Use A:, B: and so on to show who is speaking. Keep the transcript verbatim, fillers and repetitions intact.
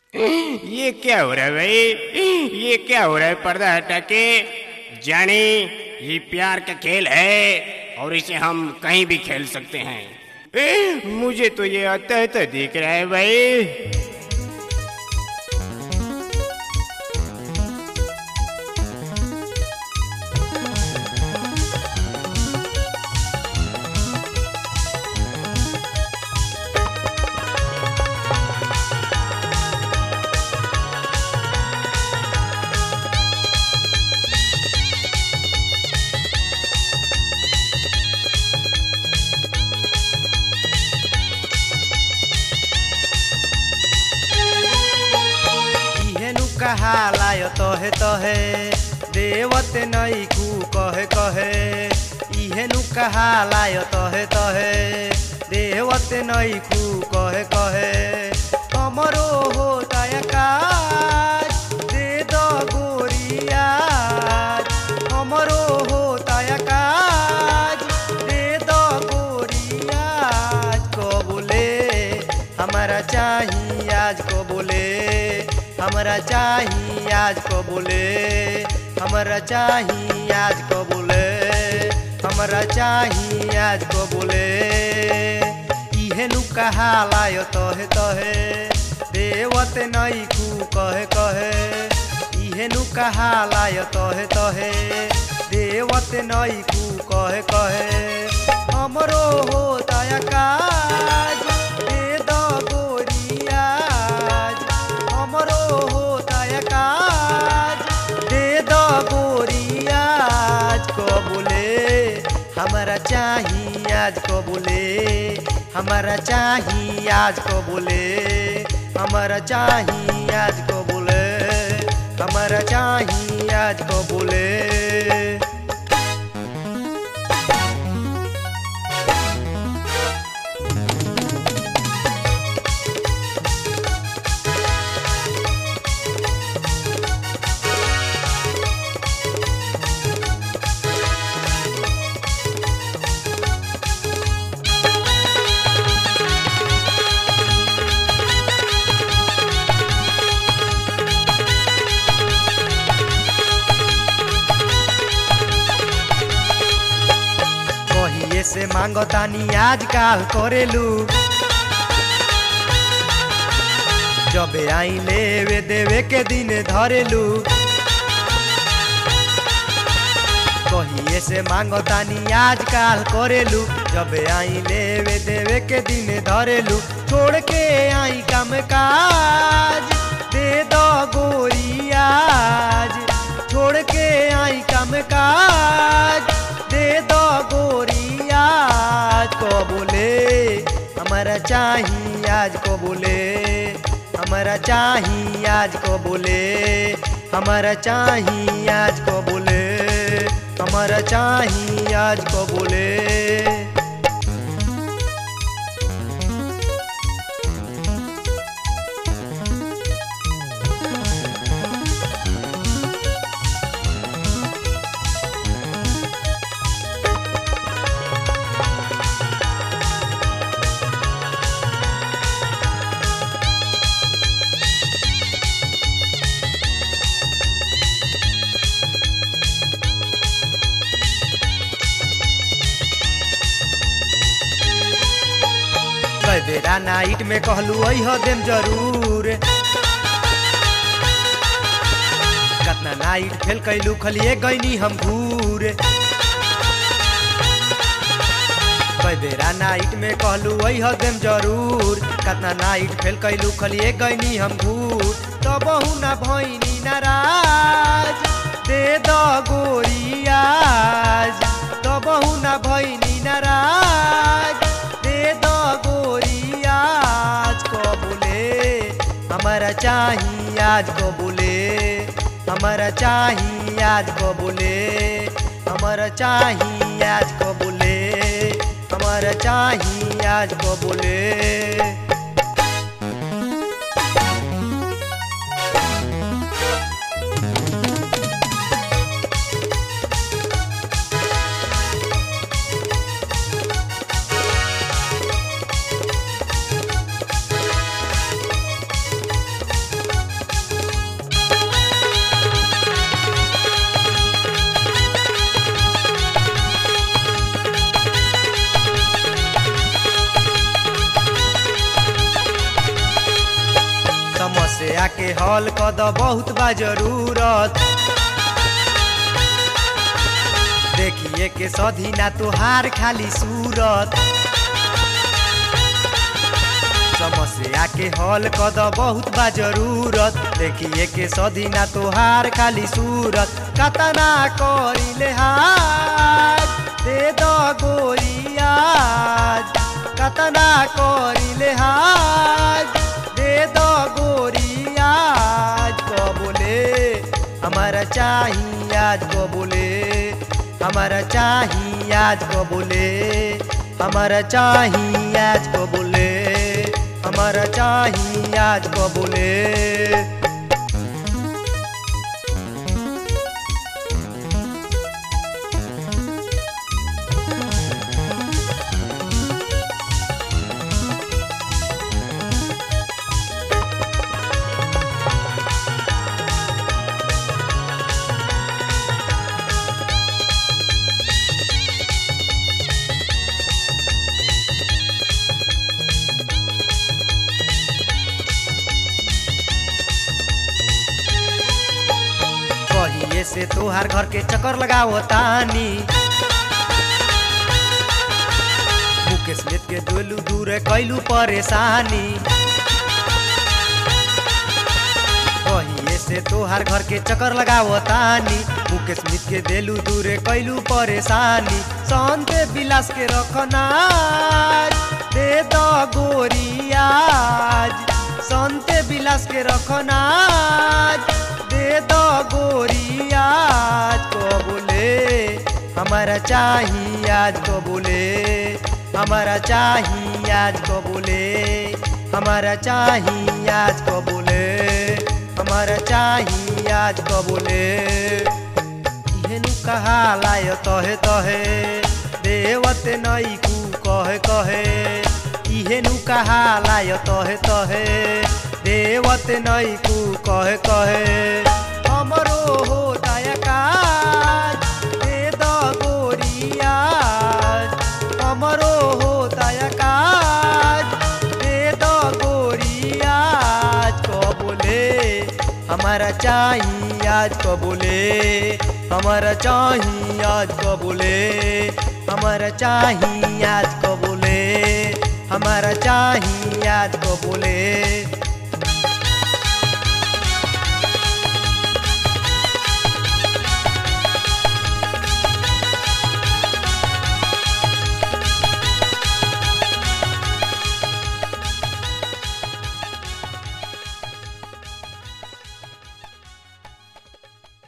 A: ये क्या हो रहा है भाई? ये क्या हो रहा है? पर्दा हटा के जाने ये प्यार का खेल है और इसे हम कहीं भी खेल सकते हैं। ए, मुझे तो ये आता तो दिख रहा है भाई।
B: कहालाय तहे तहे देवत नई कु कहे कहे इहेनु कहालाय तहे तहे देवत नई कु कहे कहे हमरो होता काज दे दो गोरिया हमरो होता काज दे दो गोरिया को बोले हमारा चाहिए आज को बोले हमारा चाहिए आज को बोले हमारा चाहिए आज को बोले हमारा चाहिए आज को बोले इहेनु कहालाय तहे तहे देवत नई कु कहे कहे इहेनु कहालाय तहे तहे देवत नई कु कहे कहे हमरो होता काज दे दो गोरिया हमरो होता काज दे दो गोरिया आज को बोले हमारा चाहिए आज को बोले हमारा चाहिए आज को बोले हमारा चाहिए आज को बोले हमारा चाहिए आज को बोले। से मांगतानी आजकल करेलू जबे आई लेवे देवे के दिन धरेलू कहिए से मांगतानी आजकल करेलू जबे आई लेवे देवे के दिन धरेलू छोड़ के आई काम काज दे दो गोरियाज छोड़ के आई काम काज दे दो गोरी आज को बोले हमारा चाहिए आज को बोले हमारा चाहिए आज को बोले हमारा चाहिए आज को बोले हमारा चाहिए आज को बोले। बेरा नाइट में कहलू अह देम जरूर कतना नाइट फेल कैलू खलिए गईनी हम घूर बेरा नाइट में कहलू अह देम जरूर कतना नाइट फेल कैलू खलिए गईनी हम घूर तो बहु ना भईनी नाराज दे दो गोरियाज तो बहु ना भईनी नाराज दे दो आज को बोले हमारा चाहिए आज को बोले हमारा चाहिए आज को बोले हमारा चाहिए आज को बोले हमारा चाहिए आज को बोले। समस्या के हल कद बहुत बा जरूरत देखिए के सधी ना तुहार खाली सूरत समस्या के हल कद बहुत बा जरूरत देखिए के सधी ना तुहार खाली सूरत कतना करिले हाथ दे दो गोरिया कतना करिले हाथ दे दो गोरिया को बोले हमारा चाहिए आज को बोले हमारा चाहिए आज को बोले हमारा चाहिए आज को बोले हमारा चाहिए आज को बोले कहिए से तोहार घर के चक्कर लगाओ तानी मुकेश मित के डोलू दूर कैलू परेशानी कहिए से तोहार घर के चक्कर लगाओ तानी मुकेश मित के देलू दूर कैलू परेशानी संत विलास के रखना दे दो गोरिया संत विलास के रखना दे दो गोरिया को बोले हमारा चाहिए आज को बोले हमारा चाहिए आज को बोले हमारा चाहिए आज को बोले हमारा चाहिए आज को बोले इहेनु कहा लाय तहे तहे देवत नई कु कहे कहे इहेनु कहा लाय तहे तहे देवत नई कु कहे कहे हमरो हो दयाकाज दे दो गोरिया हमरो हो दयाकाज दे दो गोरिया को बोले हमारा चाहिए आज को बोले हमारा चाहिए आज को बोले हमारा चाहिए आज को बोले हमारा चाहिए आज को बोले